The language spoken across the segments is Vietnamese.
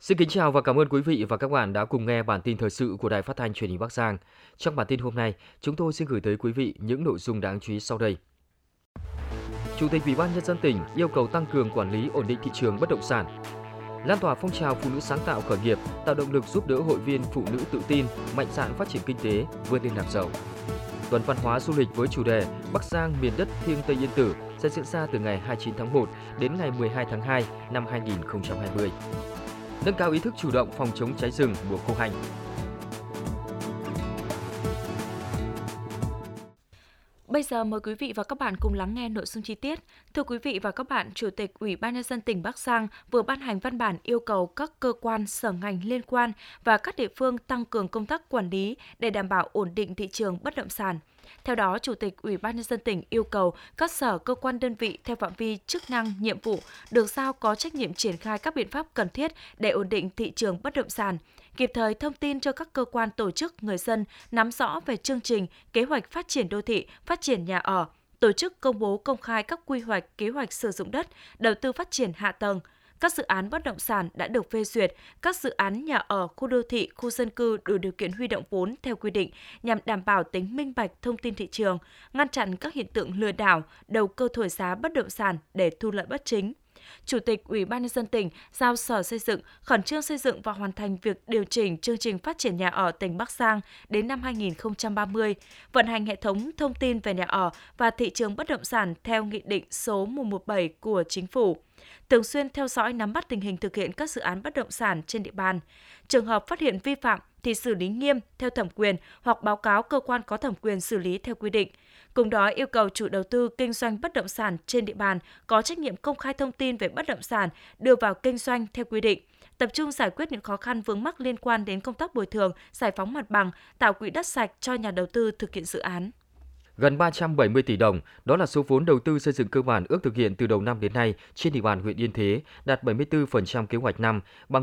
Xin kính chào và cảm ơn quý vị và các bạn đã cùng nghe bản tin thời sự của Đài Phát thanh Truyền hình Bắc Giang. Trong bản tin hôm nay, chúng tôi xin gửi tới quý vị những nội dung đáng chú ý sau đây. Chủ tịch Ủy ban Nhân dân tỉnh yêu cầu tăng cường quản lý ổn định thị trường bất động sản, lan tỏa phong trào phụ nữ sáng tạo khởi nghiệp, tạo động lực giúp đỡ hội viên phụ nữ tự tin, mạnh dạn phát triển kinh tế, vươn lên làm giàu. Tuần văn hóa du lịch với chủ đề Bắc Giang miền đất thiêng Tây Yên Tử sẽ diễn ra từ ngày 29 tháng 1 đến ngày 12 tháng 2 năm 2020. Nâng cao ý thức chủ động phòng chống cháy rừng mùa khô hành. Bây giờ mời quý vị và các bạn cùng lắng nghe nội dung chi tiết. Thưa quý vị và các bạn, Chủ tịch Ủy ban Nhân dân tỉnh Bắc Giang vừa ban hành văn bản yêu cầu các cơ quan, sở ngành liên quan và các địa phương tăng cường công tác quản lý để đảm bảo ổn định thị trường bất động sản. Theo đó, Chủ tịch Ủy ban Nhân dân tỉnh yêu cầu các sở, cơ quan, đơn vị theo phạm vi chức năng, nhiệm vụ được giao có trách nhiệm triển khai các biện pháp cần thiết để ổn định thị trường bất động sản, kịp thời thông tin cho các cơ quan, tổ chức, người dân nắm rõ về chương trình, kế hoạch phát triển đô thị, phát triển nhà ở, tổ chức công bố công khai các quy hoạch, kế hoạch sử dụng đất, đầu tư phát triển hạ tầng, các dự án bất động sản đã được phê duyệt, các dự án nhà ở, khu đô thị, khu dân cư đủ điều kiện huy động vốn theo quy định nhằm đảm bảo tính minh bạch thông tin thị trường, ngăn chặn các hiện tượng lừa đảo, đầu cơ thổi giá bất động sản để thu lợi bất chính. Chủ tịch Ủy ban Nhân dân tỉnh giao Sở Xây dựng khẩn trương xây dựng và hoàn thành việc điều chỉnh chương trình phát triển nhà ở tỉnh Bắc Giang đến năm 2030, vận hành hệ thống thông tin về nhà ở và thị trường bất động sản theo Nghị định số 117 của Chính phủ. Thường xuyên theo dõi nắm bắt tình hình thực hiện các dự án bất động sản trên địa bàn. Trường hợp phát hiện vi phạm thì xử lý nghiêm theo thẩm quyền hoặc báo cáo cơ quan có thẩm quyền xử lý theo quy định. Cùng đó yêu cầu chủ đầu tư kinh doanh bất động sản trên địa bàn có trách nhiệm công khai thông tin về bất động sản đưa vào kinh doanh theo quy định, tập trung giải quyết những khó khăn vướng mắc liên quan đến công tác bồi thường, giải phóng mặt bằng, tạo quỹ đất sạch cho nhà đầu tư thực hiện dự án. Gần 370 tỷ đồng, đó là số vốn đầu tư xây dựng cơ bản ước thực hiện từ đầu năm đến nay trên địa bàn huyện Yên Thế, đạt 74% kế hoạch năm, bằng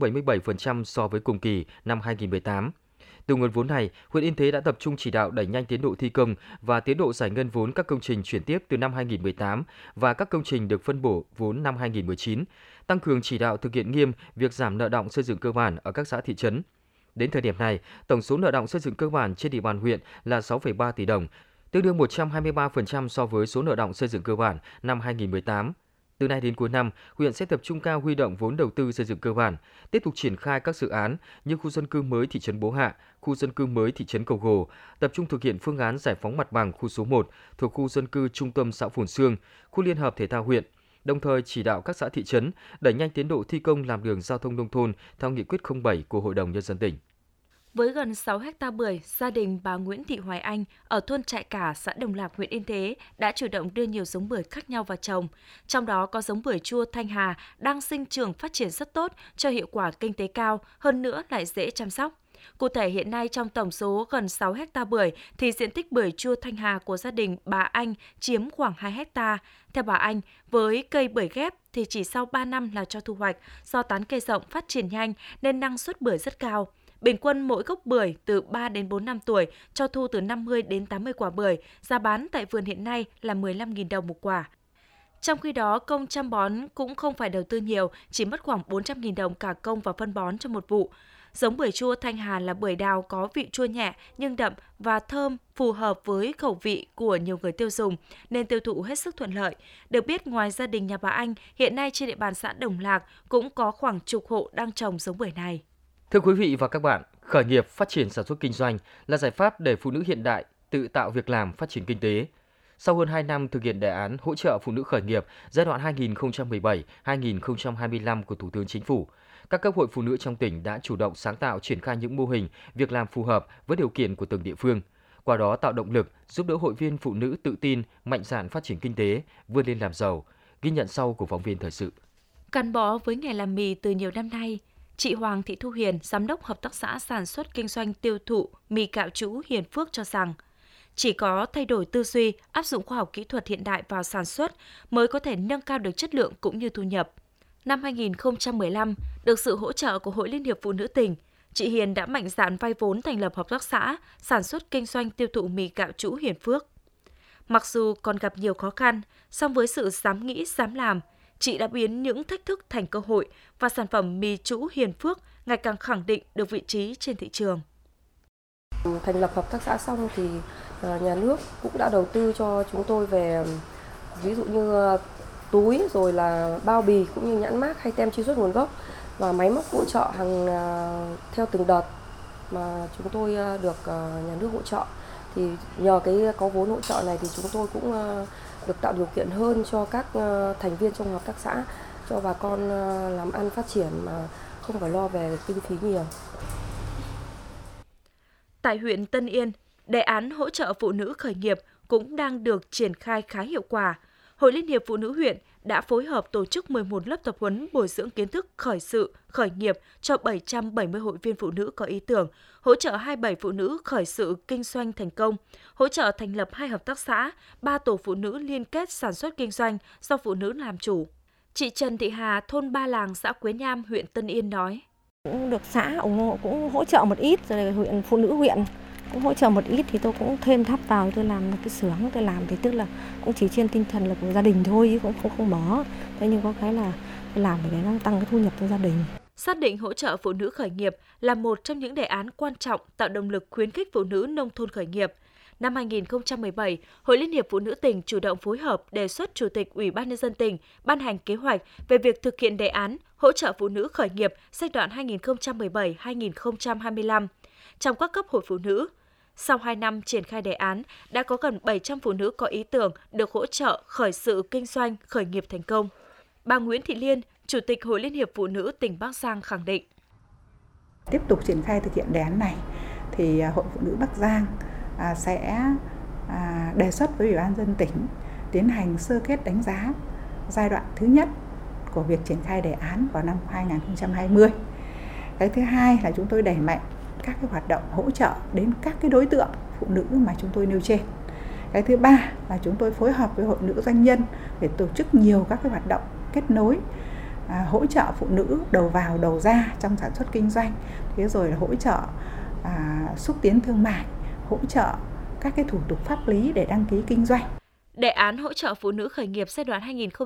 177% so với cùng kỳ năm 2018. Từ nguồn vốn này, huyện Yên Thế đã tập trung chỉ đạo đẩy nhanh tiến độ thi công và tiến độ giải ngân vốn các công trình chuyển tiếp từ năm 2018 và các công trình được phân bổ vốn năm 2019, tăng cường chỉ đạo thực hiện nghiêm việc giảm nợ đọng xây dựng cơ bản ở các xã thị trấn. Đến thời điểm này, tổng số nợ đọng xây dựng cơ bản trên địa bàn huyện là 6,3 tỷ đồng, tương đương 123% so với số nợ đọng xây dựng cơ bản năm 2018. Từ nay đến cuối năm, huyện sẽ tập trung cao huy động vốn đầu tư xây dựng cơ bản, tiếp tục triển khai các dự án như khu dân cư mới thị trấn Bố Hạ, khu dân cư mới thị trấn Cầu Gồ, tập trung thực hiện phương án giải phóng mặt bằng khu số 1 thuộc khu dân cư trung tâm xã Phồn Xương, khu liên hợp thể thao huyện, đồng thời chỉ đạo các xã thị trấn đẩy nhanh tiến độ thi công làm đường giao thông nông thôn theo nghị quyết 07 của Hội đồng Nhân dân tỉnh. Với gần 6 ha bưởi, gia đình bà Nguyễn Thị Hoài Anh ở thôn Trại Cả, xã Đồng Lạc, huyện Yên Thế đã chủ động đưa nhiều giống bưởi khác nhau vào trồng. Trong đó có giống bưởi chua Thanh Hà đang sinh trưởng phát triển rất tốt, cho hiệu quả kinh tế cao, hơn nữa lại dễ chăm sóc. Cụ thể hiện nay trong tổng số gần 6 ha bưởi thì diện tích bưởi chua Thanh Hà của gia đình bà Anh chiếm khoảng 2 ha. Theo bà Anh, với cây bưởi ghép thì chỉ sau 3 năm là cho thu hoạch, do tán cây rộng phát triển nhanh nên năng suất bưởi rất cao. Bình quân mỗi gốc bưởi từ 3 đến 4 năm tuổi cho thu từ 50 đến 80 quả bưởi, giá bán tại vườn hiện nay là 15.000 đồng một quả. Trong khi đó, công chăm bón cũng không phải đầu tư nhiều, chỉ mất khoảng 400.000 đồng cả công và phân bón cho một vụ. Giống bưởi chua Thanh Hà là bưởi đào có vị chua nhẹ nhưng đậm và thơm, phù hợp với khẩu vị của nhiều người tiêu dùng nên tiêu thụ hết sức thuận lợi. Được biết, ngoài gia đình nhà bà Anh, hiện nay trên địa bàn xã Đồng Lạc cũng có khoảng chục hộ đang trồng giống bưởi này. Thưa quý vị và các bạn, khởi nghiệp phát triển sản xuất kinh doanh là giải pháp để phụ nữ hiện đại tự tạo việc làm, phát triển kinh tế. Sau hơn 2 năm thực hiện đề án hỗ trợ phụ nữ khởi nghiệp giai đoạn 2017-2025 của Thủ tướng Chính phủ, các cấp hội phụ nữ trong tỉnh đã chủ động sáng tạo triển khai những mô hình, việc làm phù hợp với điều kiện của từng địa phương. Qua đó tạo động lực giúp đỡ hội viên phụ nữ tự tin, mạnh dạn phát triển kinh tế, vươn lên làm giàu. Ghi nhận sau của phóng viên thời sự. Gắn bó với nghề làm mì từ nhiều năm nay, chị Hoàng Thị Thu Hiền, giám đốc hợp tác xã sản xuất kinh doanh tiêu thụ mì cạo trũ Hiền Phước cho rằng, chỉ có thay đổi tư duy, áp dụng khoa học kỹ thuật hiện đại vào sản xuất mới có thể nâng cao được chất lượng cũng như thu nhập. Năm 2015, được sự hỗ trợ của Hội Liên hiệp Phụ nữ tỉnh, chị Hiền đã mạnh dạn vay vốn thành lập hợp tác xã sản xuất kinh doanh tiêu thụ mì cạo trũ Hiền Phước. Mặc dù còn gặp nhiều khó khăn, song với sự dám nghĩ, dám làm, chị đã biến những thách thức thành cơ hội và sản phẩm mì trũ Hiền Phước ngày càng khẳng định được vị trí trên thị trường. Thành lập hợp tác xã xong thì nhà nước cũng đã đầu tư cho chúng tôi về ví dụ như túi rồi là bao bì cũng như nhãn mác hay tem truy xuất nguồn gốc và máy móc hỗ trợ hàng theo từng đợt mà chúng tôi được nhà nước hỗ trợ. Thì nhờ có vốn hỗ trợ này thì chúng tôi cũng được tạo điều kiện hơn cho các thành viên trong hợp tác xã, cho bà con làm ăn phát triển mà không phải lo về kinh phí nhiều. Tại huyện Tân Yên, đề án hỗ trợ phụ nữ khởi nghiệp cũng đang được triển khai khá hiệu quả. Hội Liên hiệp Phụ nữ huyện đã phối hợp tổ chức 11 lớp tập huấn bồi dưỡng kiến thức khởi sự, khởi nghiệp cho 770 hội viên phụ nữ có ý tưởng, hỗ trợ 27 phụ nữ khởi sự kinh doanh thành công, hỗ trợ thành lập 2 hợp tác xã, 3 tổ phụ nữ liên kết sản xuất kinh doanh do phụ nữ làm chủ. Chị Trần Thị Hà, thôn Ba Làng, xã Quế Nham, huyện Tân Yên nói. Cũng được xã ủng hộ, cũng hỗ trợ một ít, rồi huyện phụ nữ huyện cũng hỗ trợ một ít thì tôi cũng thêm thắp vào, tôi làm cái xưởng, tôi làm thì tức là cũng chỉ trên tinh thần là của gia đình thôi, chứ cũng không mở. Thế nhưng có cái là tôi làm để nó tăng cái thu nhập cho gia đình. Xác định hỗ trợ phụ nữ khởi nghiệp là một trong những đề án quan trọng tạo động lực khuyến khích phụ nữ nông thôn khởi nghiệp. Năm 2017, Hội Liên hiệp Phụ nữ tỉnh chủ động phối hợp đề xuất Chủ tịch Ủy ban Nhân dân tỉnh ban hành kế hoạch về việc thực hiện đề án hỗ trợ phụ nữ khởi nghiệp giai đoạn 2017-2025 trong các cấp hội phụ nữ. Sau 2 năm triển khai đề án, đã có gần 700 phụ nữ có ý tưởng được hỗ trợ khởi sự kinh doanh, khởi nghiệp thành công. Bà Nguyễn Thị Liên, Chủ tịch Hội Liên hiệp Phụ nữ tỉnh Bắc Giang khẳng định. Tiếp tục triển khai thực hiện đề án này, thì Hội Phụ nữ Bắc Giang sẽ đề xuất với Ủy ban nhân dân tỉnh tiến hành sơ kết đánh giá giai đoạn thứ nhất của việc triển khai đề án vào năm 2020. Cái thứ hai là chúng tôi đẩy mạnh các cái hoạt động hỗ trợ đến các cái đối tượng phụ nữ mà chúng tôi nêu trên. Cái thứ ba là chúng tôi phối hợp với hội nữ doanh nhân để tổ chức nhiều các cái hoạt động kết nối, hỗ trợ phụ nữ đầu vào đầu ra trong sản xuất kinh doanh, thế rồi là hỗ trợ xúc tiến thương mại, hỗ trợ các cái thủ tục pháp lý để đăng ký kinh doanh. Đề án hỗ trợ phụ nữ khởi nghiệp giai đoạn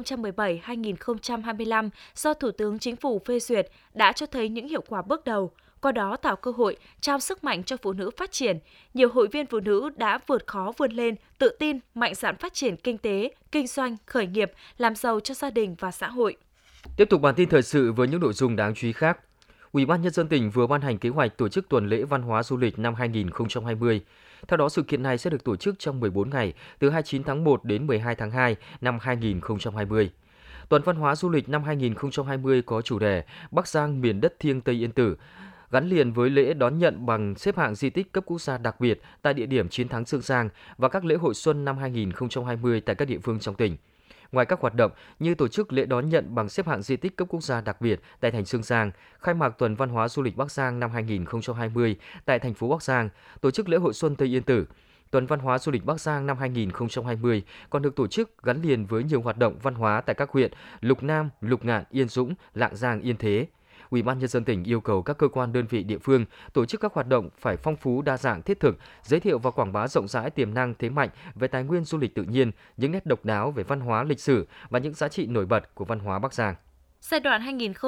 2017-2025 do Thủ tướng Chính phủ phê duyệt đã cho thấy những hiệu quả bước đầu, qua đó tạo cơ hội, trao sức mạnh cho phụ nữ phát triển. Nhiều hội viên phụ nữ đã vượt khó vươn lên, tự tin, mạnh dạn phát triển kinh tế, kinh doanh, khởi nghiệp, làm giàu cho gia đình và xã hội. Tiếp tục bản tin thời sự với những nội dung đáng chú ý khác. Ủy ban Nhân dân tỉnh vừa ban hành kế hoạch tổ chức tuần lễ văn hóa du lịch năm 2020. Theo đó, sự kiện này sẽ được tổ chức trong 14 ngày, từ 29 tháng 1 đến 12 tháng 2 năm 2020. Tuần văn hóa du lịch năm 2020 có chủ đề Bắc Giang miền đất thiêng Tây Yên Tử, gắn liền với lễ đón nhận bằng xếp hạng di tích cấp quốc gia đặc biệt tại địa điểm Chiến thắng Sương Giang và các lễ hội xuân năm 2020 tại các địa phương trong tỉnh. Ngoài các hoạt động như tổ chức lễ đón nhận bằng xếp hạng di tích cấp quốc gia đặc biệt tại thành Sương Giang, khai mạc tuần văn hóa du lịch Bắc Giang năm 2020 tại thành phố Bắc Giang, tổ chức lễ hội xuân Tây Yên Tử, tuần văn hóa du lịch Bắc Giang năm 2020 còn được tổ chức gắn liền với nhiều hoạt động văn hóa tại các huyện Lục Nam, Lục Ngạn, Yên Dũng, Lạng Giang, Yên Thế. Ủy ban Nhân dân tỉnh yêu cầu các cơ quan đơn vị địa phương tổ chức các hoạt động phải phong phú đa dạng thiết thực, giới thiệu và quảng bá rộng rãi tiềm năng thế mạnh về tài nguyên du lịch tự nhiên, những nét độc đáo về văn hóa lịch sử và những giá trị nổi bật của văn hóa Bắc Giang. Giai đoạn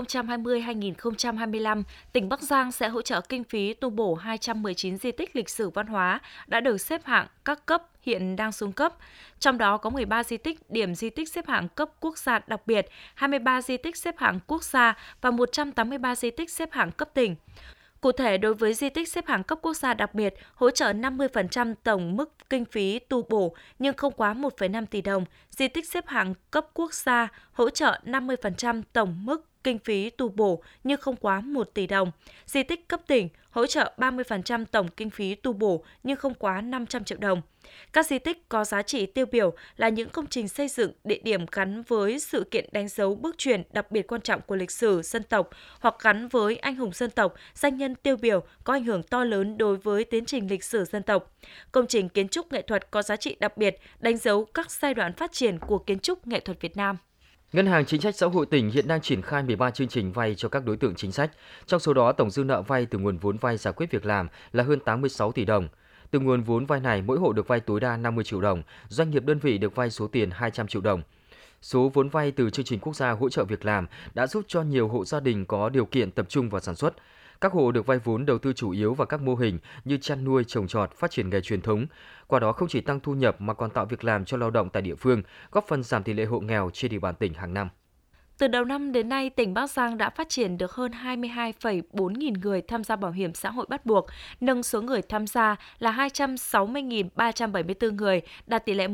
2020-2025, tỉnh Bắc Giang sẽ hỗ trợ kinh phí tu bổ 219 di tích lịch sử văn hóa đã được xếp hạng các cấp hiện đang xuống cấp. Trong đó có 13 di tích điểm di tích xếp hạng cấp quốc gia đặc biệt, 23 di tích xếp hạng quốc gia và 183 di tích xếp hạng cấp tỉnh. Cụ thể, đối với di tích xếp hạng cấp quốc gia đặc biệt, hỗ trợ 50% tổng mức kinh phí tu bổ nhưng không quá 1,5 tỷ đồng. Di tích xếp hạng cấp quốc gia hỗ trợ 50% tổng mức kinh phí tu bổ nhưng không quá 1 tỷ đồng. Di tích cấp tỉnh hỗ trợ 30% tổng kinh phí tu bổ nhưng không quá 500 triệu đồng. Các di tích có giá trị tiêu biểu là những công trình xây dựng, địa điểm gắn với sự kiện đánh dấu bước chuyển đặc biệt quan trọng của lịch sử dân tộc hoặc gắn với anh hùng dân tộc, danh nhân tiêu biểu có ảnh hưởng to lớn đối với tiến trình lịch sử dân tộc. Công trình kiến trúc nghệ thuật có giá trị đặc biệt, đánh dấu các giai đoạn phát triển của kiến trúc nghệ thuật Việt Nam. Ngân hàng Chính sách Xã hội tỉnh hiện đang triển khai 13 chương trình vay cho các đối tượng chính sách. Trong số đó, tổng dư nợ vay từ nguồn vốn vay giải quyết việc làm là hơn 86 tỷ đồng. Từ nguồn vốn vay này, mỗi hộ được vay tối đa 50 triệu đồng, doanh nghiệp đơn vị được vay số tiền 200 triệu đồng. Số vốn vay từ chương trình quốc gia hỗ trợ việc làm đã giúp cho nhiều hộ gia đình có điều kiện tập trung vào sản xuất. Các hộ được vay vốn đầu tư chủ yếu vào các mô hình như chăn nuôi, trồng trọt, phát triển nghề truyền thống. Qua đó không chỉ tăng thu nhập mà còn tạo việc làm cho lao động tại địa phương, góp phần giảm tỷ lệ hộ nghèo trên địa bàn tỉnh hàng năm. Từ đầu năm đến nay, tỉnh Bắc Giang đã phát triển được hơn 22,4 nghìn người tham gia bảo hiểm xã hội bắt buộc, nâng số người tham gia là 260.374 người, đạt tỷ lệ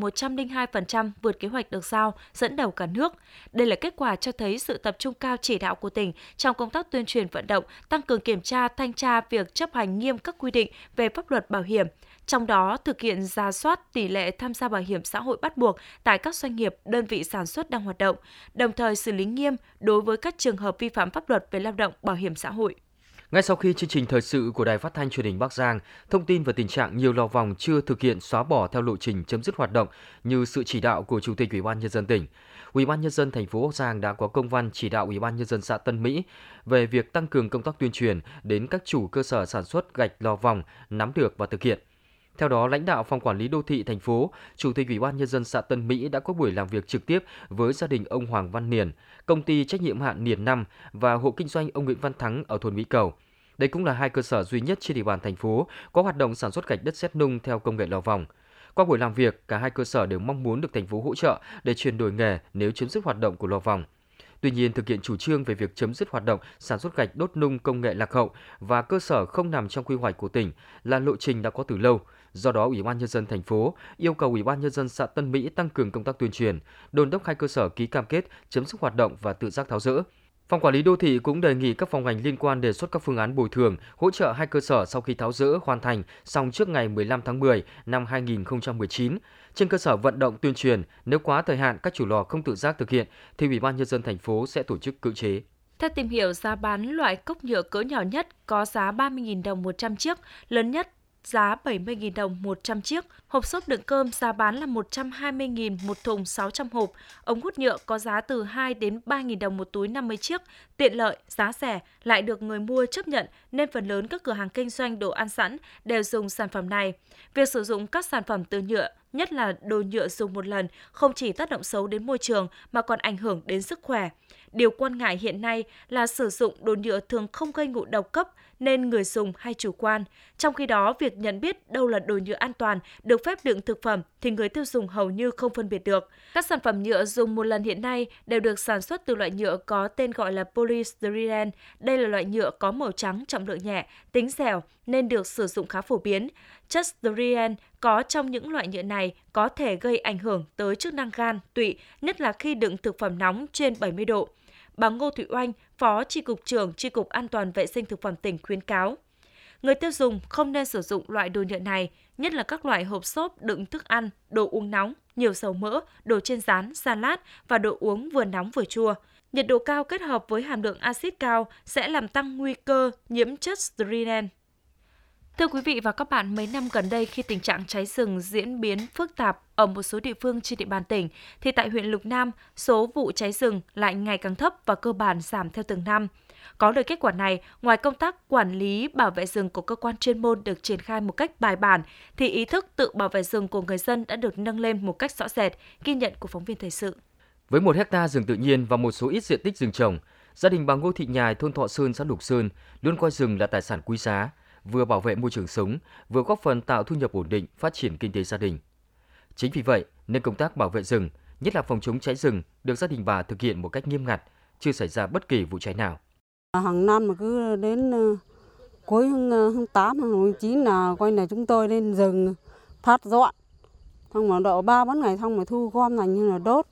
102%, vượt kế hoạch được giao, dẫn đầu cả nước. Đây là kết quả cho thấy sự tập trung cao chỉ đạo của tỉnh trong công tác tuyên truyền vận động, tăng cường kiểm tra, thanh tra việc chấp hành nghiêm các quy định về pháp luật bảo hiểm. Trong đó, thực hiện rà soát tỷ lệ tham gia bảo hiểm xã hội bắt buộc tại các doanh nghiệp, đơn vị sản xuất đang hoạt động, đồng thời xử lý nghiêm đối với các trường hợp vi phạm pháp luật về lao động bảo hiểm xã hội. Ngay sau khi chương trình thời sự của Đài Phát thanh Truyền hình Bắc Giang thông tin về tình trạng nhiều lò vòng chưa thực hiện xóa bỏ theo lộ trình chấm dứt hoạt động như sự chỉ đạo của Chủ tịch Ủy ban nhân dân tỉnh, Ủy ban nhân dân thành phố Bắc Giang đã có công văn chỉ đạo Ủy ban nhân dân xã Tân Mỹ về việc tăng cường công tác tuyên truyền đến các chủ cơ sở sản xuất gạch lò vòng nắm được và thực hiện. Theo đó, lãnh đạo Phòng Quản lý Đô thị thành phố, Chủ tịch Ủy ban nhân dân xã Tân Mỹ đã có buổi làm việc trực tiếp với gia đình ông Hoàng Văn Niền, công ty trách nhiệm hạn Niền 5 và hộ kinh doanh ông Nguyễn Văn Thắng ở thôn Mỹ Cầu. Đây cũng là hai cơ sở duy nhất trên địa bàn thành phố có hoạt động sản xuất gạch đất sét nung theo công nghệ lò vòng. Qua buổi làm việc, cả hai cơ sở đều mong muốn được thành phố hỗ trợ để chuyển đổi nghề nếu chấm dứt hoạt động của lò vòng. Tuy nhiên, thực hiện chủ trương về việc chấm dứt hoạt động sản xuất gạch đốt nung công nghệ lạc hậu và cơ sở không nằm trong quy hoạch của tỉnh là lộ trình đã có từ lâu. Do đó, Ủy ban nhân dân thành phố yêu cầu Ủy ban nhân dân xã Tân Mỹ tăng cường công tác tuyên truyền, đôn đốc hai cơ sở ký cam kết chấm dứt hoạt động và tự giác tháo dỡ. Phòng Quản lý Đô thị cũng đề nghị các phòng ngành liên quan đề xuất các phương án bồi thường, hỗ trợ hai cơ sở sau khi tháo dỡ hoàn thành xong trước ngày 15 tháng 10 năm 2019. Trên cơ sở vận động tuyên truyền, nếu quá thời hạn các chủ lò không tự giác thực hiện thì Ủy ban nhân dân thành phố sẽ tổ chức cưỡng chế. Theo tìm hiểu, giá bán loại cốc nhựa cỡ nhỏ nhất có giá 30.000 đồng 100 chiếc, lớn nhất giá 70.000 đồng 100 chiếc. Hộp xốp đựng cơm giá bán là 120.000 một thùng 600 hộp. Ống hút nhựa có giá từ 2 đến 3.000 đồng một túi 50 chiếc. Tiện lợi, giá rẻ lại được người mua chấp nhận nên phần lớn các cửa hàng kinh doanh đồ ăn sẵn đều dùng sản phẩm này. Việc sử dụng các sản phẩm từ nhựa, nhất là đồ nhựa dùng một lần, không chỉ tác động xấu đến môi trường mà còn ảnh hưởng đến sức khỏe. Điều quan ngại hiện nay là sử dụng đồ nhựa thường không gây ngộ độc cấp nên người dùng hay chủ quan. Trong khi đó, việc nhận biết đâu là đồ nhựa an toàn, được phép đựng thực phẩm thì người tiêu dùng hầu như không phân biệt được. Các sản phẩm nhựa dùng một lần hiện nay đều được sản xuất từ loại nhựa có tên gọi là polystyrene. Đây là loại nhựa có màu trắng, trọng lượng nhẹ, tính dẻo nên được sử dụng khá phổ biến. Chất styrene có trong những loại nhựa này có thể gây ảnh hưởng tới chức năng gan, tụy, nhất là khi đựng thực phẩm nóng trên 70 độ. Bà Ngô Thụy Oanh, Phó Chi cục trưởng Chi cục An toàn vệ sinh thực phẩm tỉnh khuyến cáo, người tiêu dùng không nên sử dụng loại đồ nhựa này, nhất là các loại hộp xốp đựng thức ăn, đồ uống nóng, nhiều dầu mỡ, đồ chiên rán, salad và đồ uống vừa nóng vừa chua. Nhiệt độ cao kết hợp với hàm lượng axit cao sẽ làm tăng nguy cơ nhiễm chất styrene. Thưa quý vị và các bạn, mấy năm gần đây khi tình trạng cháy rừng diễn biến phức tạp ở một số địa phương trên địa bàn tỉnh, thì tại huyện Lục Nam, số vụ cháy rừng lại ngày càng thấp và cơ bản giảm theo từng năm. Có được kết quả này, ngoài công tác quản lý bảo vệ rừng của cơ quan chuyên môn được triển khai một cách bài bản, thì ý thức tự bảo vệ rừng của người dân đã được nâng lên một cách rõ rệt, ghi nhận của phóng viên thời sự. Với 1 hectare rừng tự nhiên và một số ít diện tích rừng trồng, gia đình bà Ngô Thị Nhài, thôn Thọ Sơn, xã Lục Sơn luôn coi rừng là tài sản quý giá, vừa bảo vệ môi trường sống, vừa góp phần tạo thu nhập ổn định, phát triển kinh tế gia đình. Chính vì vậy, nên công tác bảo vệ rừng, nhất là phòng chống cháy rừng, được gia đình bà thực hiện một cách nghiêm ngặt, chưa xảy ra bất kỳ vụ cháy nào. Hàng năm mà cứ đến cuối tháng 8, tháng 9 là coi là chúng tôi lên rừng phát dọn, xong mà độ 3-4 ngày xong mà thu gom thành như là đốt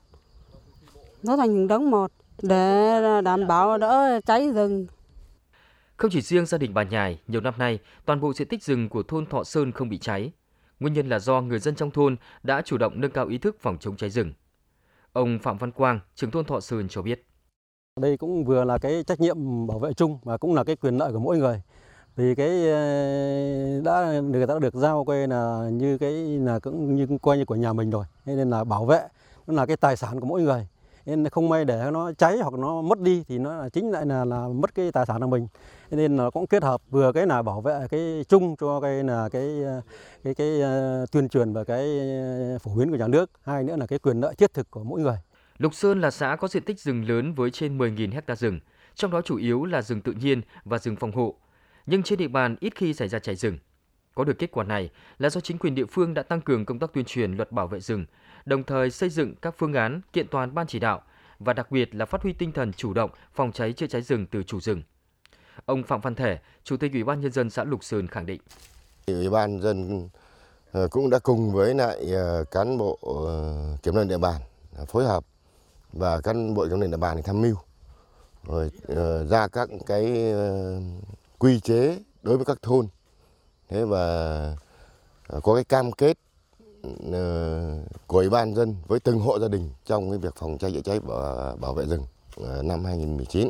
thành những đống một để đảm bảo đỡ cháy rừng. Không chỉ riêng gia đình bà Nhài, nhiều năm nay, toàn bộ diện tích rừng của thôn Thọ Sơn không bị cháy. Nguyên nhân là do người dân trong thôn đã chủ động nâng cao ý thức phòng chống cháy rừng. Ông Phạm Văn Quang, trưởng thôn Thọ Sơn cho biết. Đây cũng vừa là cái trách nhiệm bảo vệ chung và cũng là cái quyền lợi của mỗi người. Vì cái người ta đã được giao coi là như cái là cũng như coi như của nhà mình rồi. Nên là bảo vệ nó là cái tài sản của mỗi người. Nên không may để nó cháy hoặc nó mất đi thì nó là chính lại là mất cái tài sản của mình. Nên là cũng kết hợp vừa cái là bảo vệ cái chung cho cái là cái tuyên truyền và cái phổ biến của nhà nước, hai nữa là cái quyền lợi thiết thực của mỗi người. Lục Sơn là xã có diện tích rừng lớn với trên 10.000 ha rừng, trong đó chủ yếu là rừng tự nhiên và rừng phòng hộ. Nhưng trên địa bàn ít khi xảy ra cháy rừng. Có được kết quả này là do chính quyền địa phương đã tăng cường công tác tuyên truyền luật bảo vệ rừng, đồng thời xây dựng các phương án kiện toàn ban chỉ đạo và đặc biệt là phát huy tinh thần chủ động phòng cháy chữa cháy rừng từ chủ rừng. Ông Phạm Văn Thể, Chủ tịch Ủy ban Nhân dân xã Lục Sơn khẳng định. Ủy ban nhân dân cũng đã cùng với lại cán bộ kiểm lâm địa bàn phối hợp và cán bộ kiểm lâm địa bàn tham mưu rồi ra các cái quy chế đối với các thôn. Thế và có cái cam kết của Ủy ban dân với từng hộ gia đình trong cái việc phòng cháy chữa cháy và bảo vệ rừng năm 2019.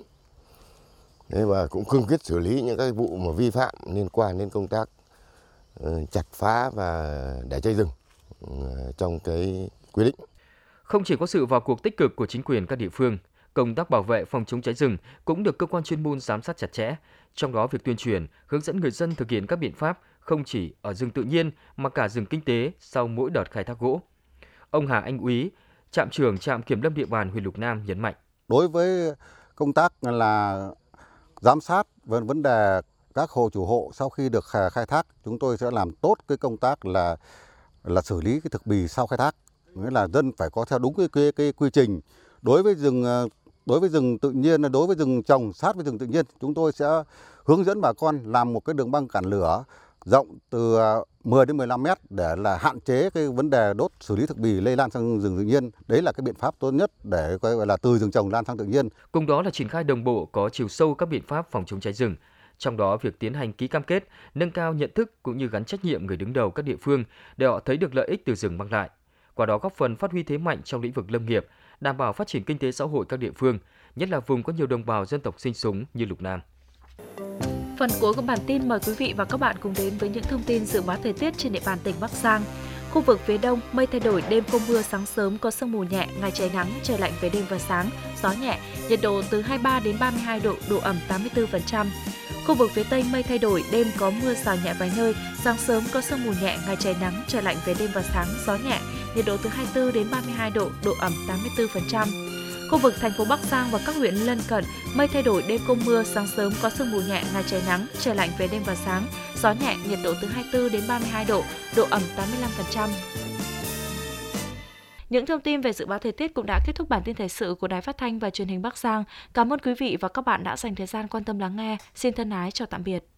Thế và cũng cương quyết xử lý những cái vụ mà vi phạm liên quan đến công tác chặt phá và để cháy rừng trong cái quy định. Không chỉ có sự vào cuộc tích cực của chính quyền các địa phương, công tác bảo vệ phòng chống cháy rừng cũng được cơ quan chuyên môn giám sát chặt chẽ. Trong đó việc tuyên truyền, hướng dẫn người dân thực hiện các biện pháp không chỉ ở rừng tự nhiên mà cả rừng kinh tế sau mỗi đợt khai thác gỗ. Ông Hà Anh Úy, trạm trưởng trạm kiểm lâm địa bàn huyện Lục Nam nhấn mạnh. Đối với công tác là giám sát về vấn đề các hồ chủ hộ sau khi được khai thác, chúng tôi sẽ làm tốt cái công tác là xử lý cái thực bì sau khai thác. Nghĩa là dân phải có theo đúng cái quy trình. Đối với rừng tự nhiên, đối với rừng trồng sát với rừng tự nhiên, chúng tôi sẽ hướng dẫn bà con làm một cái đường băng cản lửa rộng từ 10 đến 15 mét để là hạn chế cái vấn đề đốt xử lý thực bì lây lan sang rừng tự nhiên. Đấy là cái biện pháp tốt nhất để gọi là từ rừng trồng lan sang tự nhiên. Cùng đó là triển khai đồng bộ có chiều sâu các biện pháp phòng chống cháy rừng. Trong đó, việc tiến hành ký cam kết, nâng cao nhận thức cũng như gắn trách nhiệm người đứng đầu các địa phương để họ thấy được lợi ích từ rừng mang lại. Qua đó góp phần phát huy thế mạnh trong lĩnh vực lâm nghiệp, đảm bảo phát triển kinh tế xã hội các địa phương, nhất là vùng có nhiều đồng bào dân tộc sinh sống như Lục Nam. Phần cuối của bản tin mời quý vị và các bạn cùng đến với những thông tin dự báo thời tiết trên địa bàn tỉnh Bắc Giang. Khu vực phía Đông, mây thay đổi, đêm không mưa, sáng sớm có sương mù nhẹ, ngày trời nắng, trời lạnh về đêm và sáng, gió nhẹ, nhiệt độ từ 23 đến 32 độ, độ ẩm 84%. Khu vực phía Tây mây thay đổi, đêm có mưa rào nhẹ vài nơi, sáng sớm có sương mù nhẹ, ngày trời nắng, trời lạnh về đêm và sáng, gió nhẹ, nhiệt độ từ 24 đến 32 độ, độ ẩm 84%. Khu vực thành phố Bắc Giang và các huyện lân cận, mây thay đổi, đêm không mưa, sáng sớm có sương mù nhẹ, ngày trời nắng, trời lạnh về đêm và sáng, gió nhẹ, nhiệt độ từ 24 đến 32 độ, độ ẩm 85%. Những thông tin về dự báo thời tiết cũng đã kết thúc bản tin thời sự của Đài Phát thanh và Truyền hình Bắc Giang. Cảm ơn quý vị và các bạn đã dành thời gian quan tâm lắng nghe. Xin thân ái chào tạm biệt.